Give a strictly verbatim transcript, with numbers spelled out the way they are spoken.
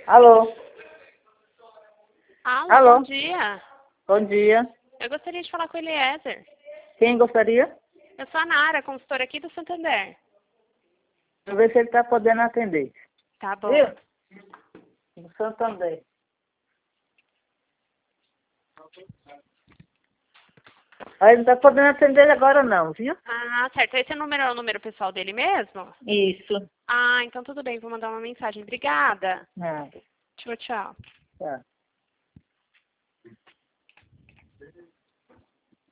Alô? Alô, Alô? bom dia. Bom dia. Eu gostaria de falar com o Eliezer. Quem gostaria? Eu sou a Nara, consultora aqui do Santander. Deixa eu ver se ele está podendo atender. Tá bom. Viu? No Santander. Aí não está podendo atender agora não, viu? Ah, certo. Esse número é o número pessoal dele mesmo? Isso. Ah, então tudo bem. Vou mandar uma mensagem. Obrigada. Ah, Tchau, tchau. tá.